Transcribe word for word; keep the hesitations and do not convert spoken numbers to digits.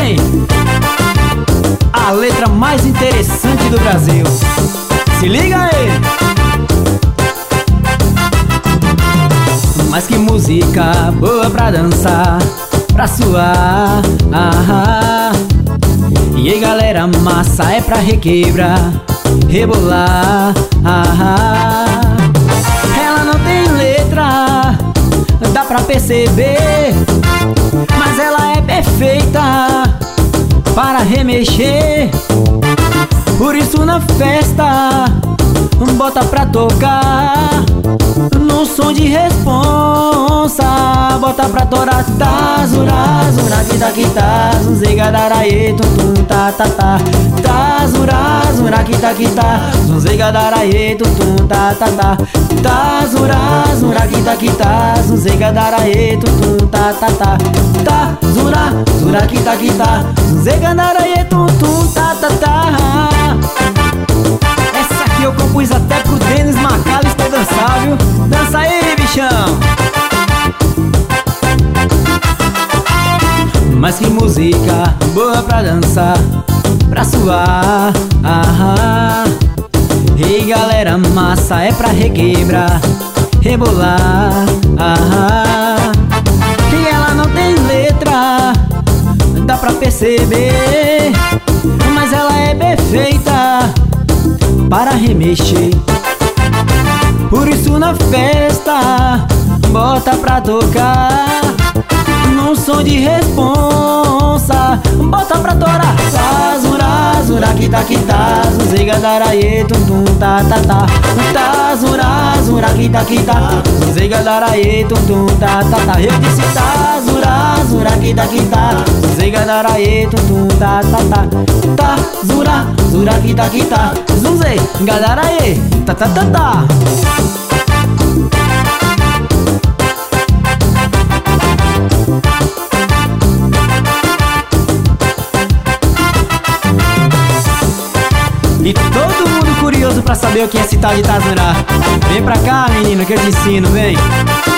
vem a letra mais interessante do Brasil. Se liga aí! Mas que música boa pra dançar, pra suar, ah, ah. E aí galera, massa é pra requebrar, rebolar, ah, ah. Ela não tem letra, dá pra perceber, mas ela é perfeita para remexer. Por isso na festa bota pra tocar num som de responsa, bota pra torar. Tá, zura, zura, kita, kita, zunzega, daraê, tum, tum, tá, tá, tá. Tá, zura, zura, kita, kita, zunzega, daraê, tum, tum, tá, tá, tá. Tá, zura, zura, kita, kita, zunzega, daraê, tum, tum, tá, tá, tá. Tá, zura, zura, kita, kita, zunzega, daraê, tum, tum, tá, tá, tá. Essa aqui eu compus até pro Denis McAllister dançar, viu? Dança aí, bichão! Mas que música boa pra dançar, pra suar, ah, ah. Ei galera, massa é pra requebrar, rebolar, ah, ah. Que ela não tem letra, dá pra perceber, mas ela é perfeita para remexer. Por isso na festa bota pra tocar num som de responsa, bota pra torar. Tá, zura, zura, kita, kita, zunzega, daraê, tum, tum, tá, tá, tá. Tá, zura, zura, kita, kita, zunzega, daraê, tum, tum, tá, tá, tá. Eu disse tá, zura, zura, kita, kita, zunzega, daraê, tum, tum, tá, tá, tá. Tá, zura, zura, kita, kita, zunzega, daraê, tá, tá, tá, tá. E todo mundo curioso pra saber o que é esse tal de Tazurá. Vem pra cá, menino, que eu te ensino, vem.